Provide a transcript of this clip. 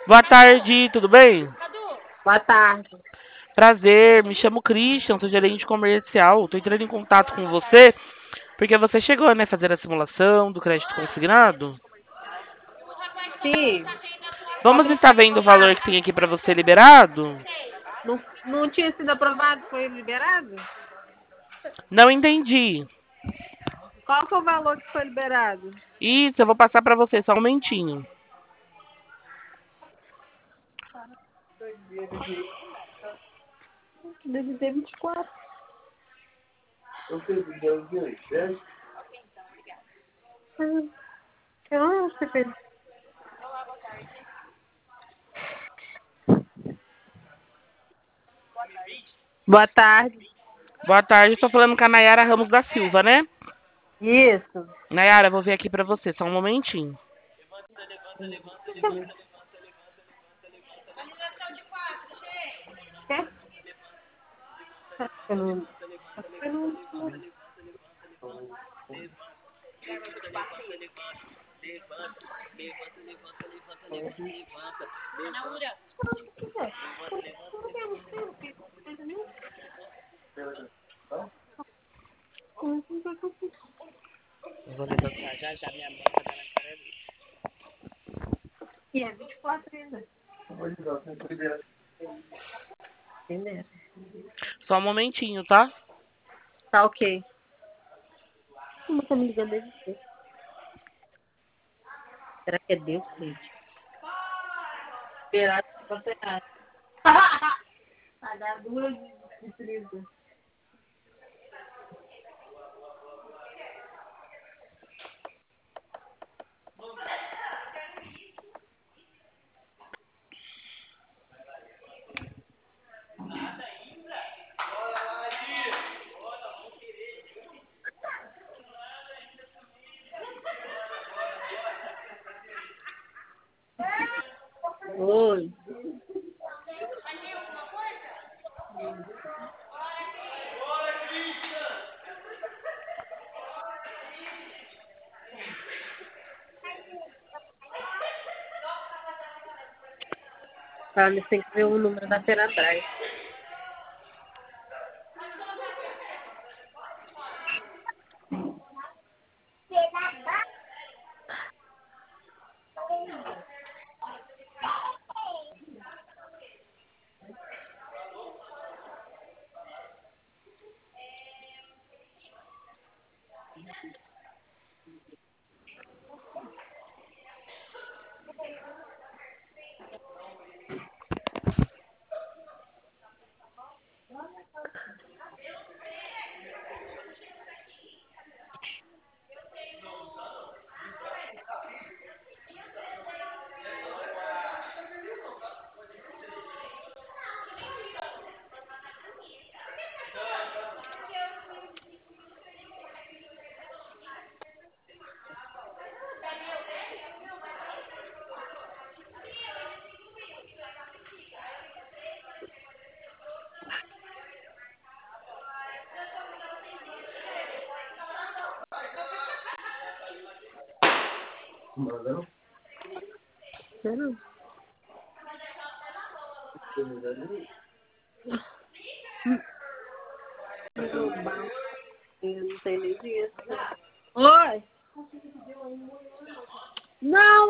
Boa tarde, tudo bem? Boa tarde. Prazer, me chamo Christian, sou gerente comercial. Estou entrando em contato com você porque você chegou, né, fazer a simulação do crédito consignado. Sim. Qual Vamos estar vendo o valor que tem aqui para você liberado? não tinha sido aprovado? Foi liberado? Não entendi. Qual foi o valor que foi liberado? Isso, eu vou passar para você, só um momentinho. Deve ter 24. Eu não sei. Boa tarde. Boa tarde, estou falando com a Nayara Ramos da Silva, né? Isso. Nayara, vou ver aqui para você, só um momentinho. Quer? Eu não- eu não- Eu vou levantar já já minha mão para dar na cara dele. E é 24 ainda. Entendeu? Só um momentinho, tá? Tá ok. Como tá me ligando desde cedo? Será que é Deus, gente? Esperar que você acha. Pagar duas de 30. Oi. Tá, eles têm que ver o número da feira atrás. Não. Eu não sei nem disso. Oi! Não!